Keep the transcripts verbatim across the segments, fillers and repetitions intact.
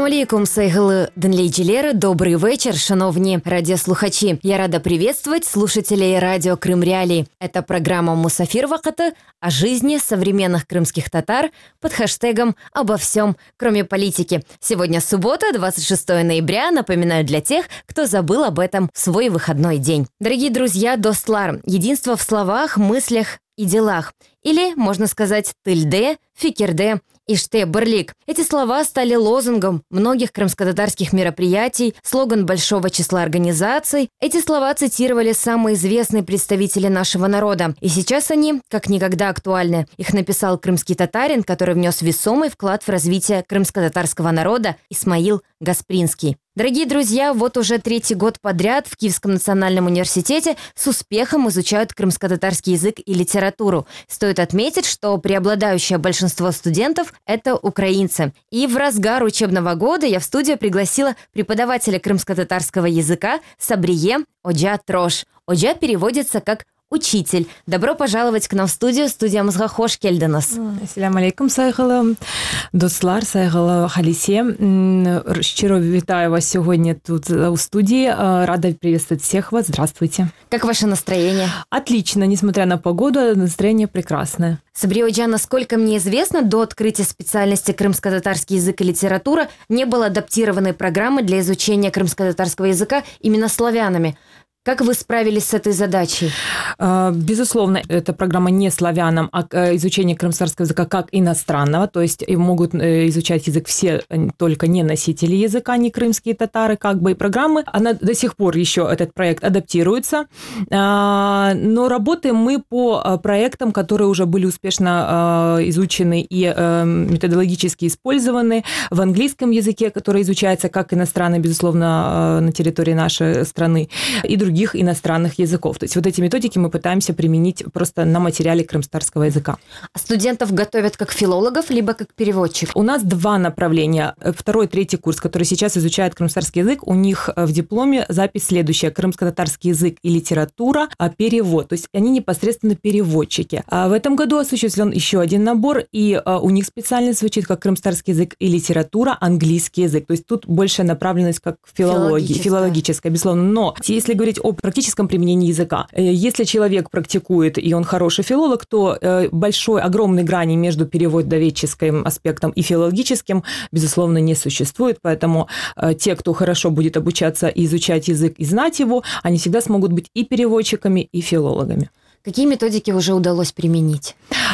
алейкум, сайгылы дынлейджилеры, добрый вечер, шановні радиослухачи. Я рада приветствовать слушателей радио Крым Реалии. Это программа «Мусафир Вакыты» о жизни современных крымских татар под хэштегом «Обо всем, кроме политики». Сегодня суббота, двадцать шестое ноября, напоминаю для тех, кто забыл об этом в свой выходной день. Дорогие друзья, достлар – единство в словах, мыслях и делах. Или, можно сказать, тыльде, фикирде, иште, бырлик. Эти слова стали лозунгом многих крымско-татарских мероприятий, слоган большого числа организаций. Эти слова цитировали самые известные представители нашего народа. И сейчас они как никогда актуальны. Их написал крымский татарин, который внес весомый вклад в развитие крымско-татарского народа, Исмаил Гаспринский. Дорогие друзья, вот уже третий год подряд в Киевском национальном университете с успехом изучают крымско-татарский язык и литературу. Стоит отметить, что преобладающее большинство студентов – это украинцы. И в разгар учебного года я в студию пригласила преподавателя крымско-татарского языка Сабрие Оджа Трош. Оджа переводится как «учитель». Добро пожаловать к нам в студию. Студия Музгахош Кельденос. Ассаляму алейкум, сайгалы. Дослар, сайгалы Халисе. Щиро витаю вас сегодня тут у студии. Рада приветствовать всех вас. Здравствуйте. Как ваше настроение? Отлично. Несмотря на погоду, настроение прекрасное. Сабрия Оджа, насколько мне известно, до открытия специальности крымско-татарский язык и литература не было адаптированной программы для изучения крымско-татарского языка именно славянами. Как вы справились с этой задачей? Безусловно, эта программа не славянам, а изучение крымско-татарского языка как иностранного, то есть могут изучать язык все, только не носители языка, не крымские татары, как бы и программы. Она до сих пор еще, этот проект, адаптируется, но работаем мы по проектам, которые уже были успешно изучены и методологически использованы в английском языке, который изучается как иностранный, безусловно, на территории нашей страны, и других других иностранных языков. То есть вот эти методики мы пытаемся применить просто на материале крымско-татарского языка. А студентов готовят как филологов, либо как переводчиков? У нас два направления. Второй, третий курс, который сейчас изучает крымско-татарский язык, у них в дипломе запись следующая: крымско-татарский язык и литература, а перевод. То есть они непосредственно переводчики. А в этом году осуществлен еще один набор, и у них специальность звучит как крымско-татарский язык и литература, английский язык. То есть тут большая направленность как филология, филологическая, безусловно. Но если говорить о практическом применении языка. Если человек практикует, и он хороший филолог, то большой, огромной грани между переводоведческим аспектом и филологическим, безусловно, не существует. Поэтому те, кто хорошо будет обучаться и изучать язык, и знать его, они всегда смогут быть и переводчиками, и филологами. Какие методики уже удалось применить?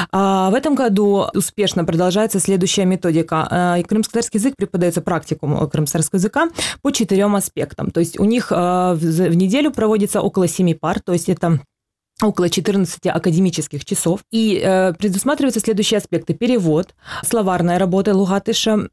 В этом году успешно продолжается следующая методика. Крымско-татарский язык преподается практикум крымско-татарского языка по четырем аспектам. То есть у них в неделю проводится около семи пар, то есть это около четырнадцати академических часов. И э, предусматриваются следующие аспекты: перевод, словарная работа лугатыша,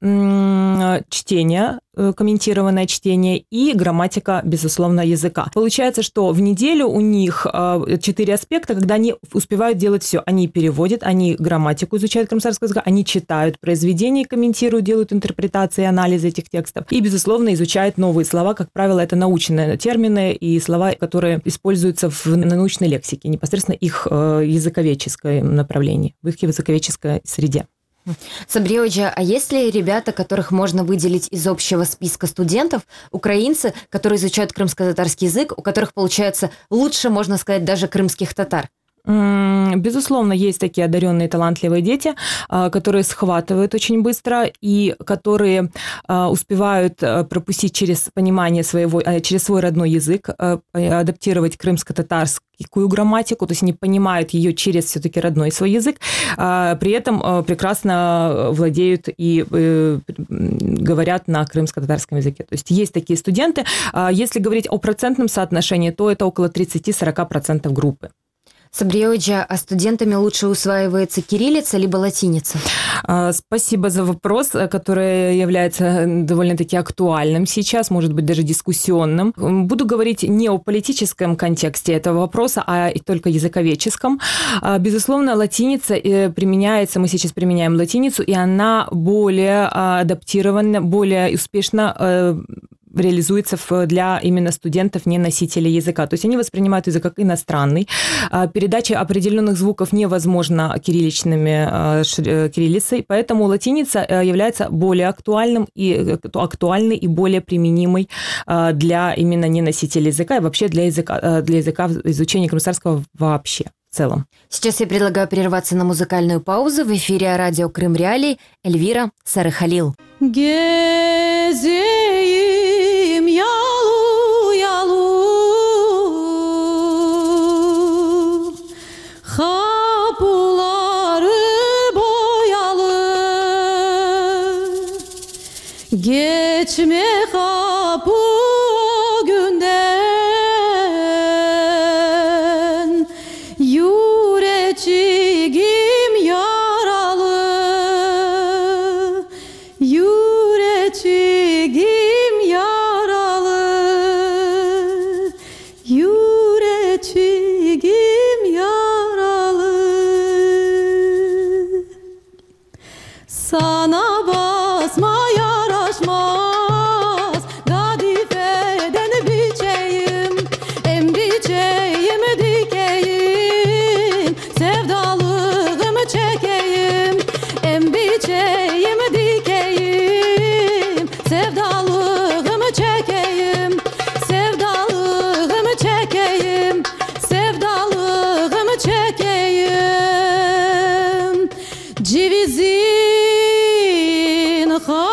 э, чтение, э, комментированное чтение и грамматика, безусловно, языка. Получается, что в неделю у них э, четыре аспекта, когда они успевают делать все. Они переводят, они грамматику изучают крымско-татарского языка, они читают произведения, комментируют, делают интерпретации, анализы этих текстов. И, безусловно, изучают новые слова. Как правило, это научные термины и слова, которые используются в научной лексике, непосредственно их языковедческом направлении, в их языковедческой среде. Сабрия Оджа, а есть ли ребята, которых можно выделить из общего списка студентов, украинцы, которые изучают крымско-татарский язык, у которых получается лучше, можно сказать, даже крымских татар? Безусловно, есть такие одаренные, талантливые дети, которые схватывают очень быстро и которые успевают пропустить через понимание своего, через свой родной язык, адаптировать крымско-татарскую грамматику, то есть они понимают ее через все-таки родной свой язык, при этом прекрасно владеют и говорят на крымско-татарском языке. То есть есть такие студенты. Если говорить о процентном соотношении, то это около тридцать-сорок процентов группы. Сабрия Оджа, а студентами лучше усваивается кириллица либо латиница? Спасибо за вопрос, который является довольно-таки актуальным сейчас, может быть, даже дискуссионным. Буду говорить не о политическом контексте этого вопроса, а только языковедческом. Безусловно, латиница применяется, мы сейчас применяем латиницу, и она более адаптирована, более успешно реализуется для именно студентов, не носителей языка. То есть они воспринимают язык как иностранный. Передача определенных звуков невозможна кирилличными, кириллицей, поэтому латиница является более актуальным и актуальной и более применимой для именно не носителей языка и вообще для языка, для языка изучения крымстарского вообще. В целом. Сейчас я предлагаю прерваться на музыкальную паузу. В эфире радио Крым Реалии Эльвира Сарыхалил. Gezeyim yalu yalu, kapıları boyalı, geçme kapı günden, yüreğim yaralı, yüreğim yaralı, yüreğim yaralı. Sana basma yaraşmaz, kadifeden biçeyim, em biçeyim dikeyim, sevdalığımı çekeyim, em biçeyim dikeyim, sevdalığımı çekeyim, sevdalığımı çekeyim, sevdalığımı çekeyim. Cevizin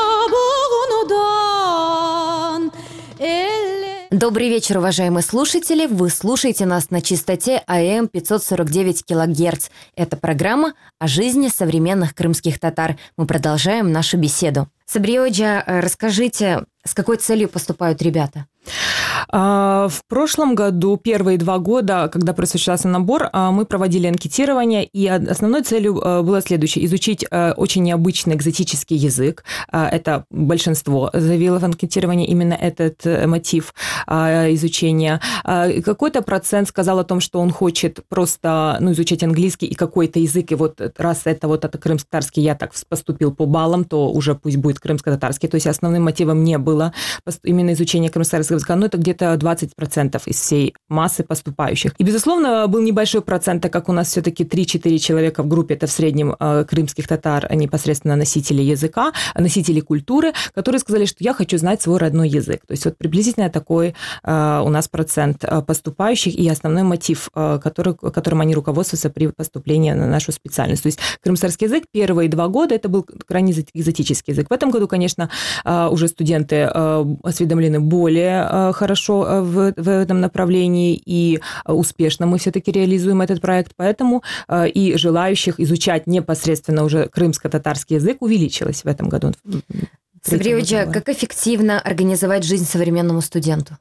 kabuğundan elle... Добрый вечер, уважаемые слушатели. Вы слушаете нас на частоте А М пятьсот сорок девять килогерц. Это программа о жизни современных крымских татар. Мы продолжаем нашу беседу. Сабриоджа, расскажите, с какой целью поступают ребята? В прошлом году, первые два года, когда осуществлялся набор, мы проводили анкетирование, и основной целью было следующее – изучить очень необычный экзотический язык. Это большинство заявило в анкетировании именно этот мотив изучения. Какой-то процент сказал о том, что он хочет просто ну, изучать английский и какой-то язык, и вот раз это вот это крымско-татарский, я так поступил по баллам, то уже пусть будет крымско-татарский. То есть основным мотивом не было именно изучение крымско-татарского языка, но это где-то двадцать процентов из всей массы поступающих. И, безусловно, был небольшой процент, так как у нас все-таки три-четыре человека в группе, это в среднем крымских татар, непосредственно носители языка, носители культуры, которые сказали, что я хочу знать свой родной язык. То есть вот приблизительно такой у нас процент поступающих и основной мотив, который, которым они руководствуются при поступлении на нашу специальность. То есть крымско-татарский язык первые два года это был крайне экзотический язык. В этом году, конечно, уже студенты осведомлены более хорошо в, в этом направлении, и успешно мы все-таки реализуем этот проект, поэтому и желающих изучать непосредственно уже крымско-татарский язык увеличилось в этом году. Сабриоджа, как эффективно организовать жизнь современному студенту?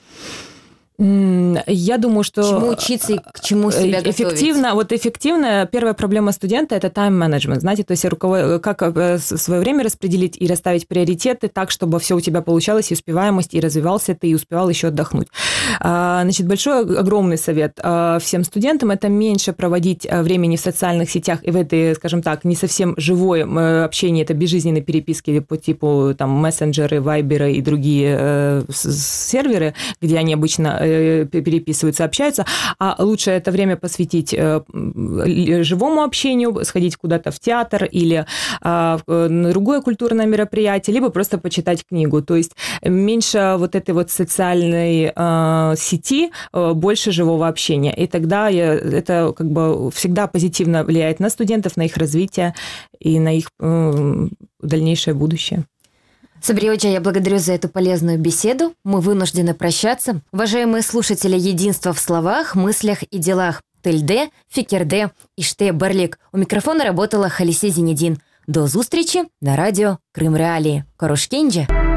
Я думаю, что... Чему учиться и к чему себя готовить? Эффективно, вот эффективно, первая проблема студента – это тайм-менеджмент, знаете, то есть как свое время распределить и расставить приоритеты так, чтобы все у тебя получалось, и успеваемость, и развивался ты, и успевал еще отдохнуть. Значит, большой, огромный совет всем студентам – это меньше проводить времени в социальных сетях и в этой, скажем так, не совсем живое общение, это безжизненные переписки по типу там мессенджеры, вайберы и другие серверы, где они обычно переписываются, общаются, а лучше это время посвятить живому общению, сходить куда-то в театр или на другое культурное мероприятие, либо просто почитать книгу. То есть меньше вот этой вот социальной сети, больше живого общения. И тогда я, это как бы всегда позитивно влияет на студентов, на их развитие и на их дальнейшее будущее. Сабриоджа, я благодарю за эту полезную беседу. Мы вынуждены прощаться. Уважаемые слушатели, единство в словах, мыслях и делах. Тельде, Фикерде, Иште, Барлик. У микрофона работала Халисе Зинедин. До зустрічі на радіо Крим Реалії. Корошкінджа!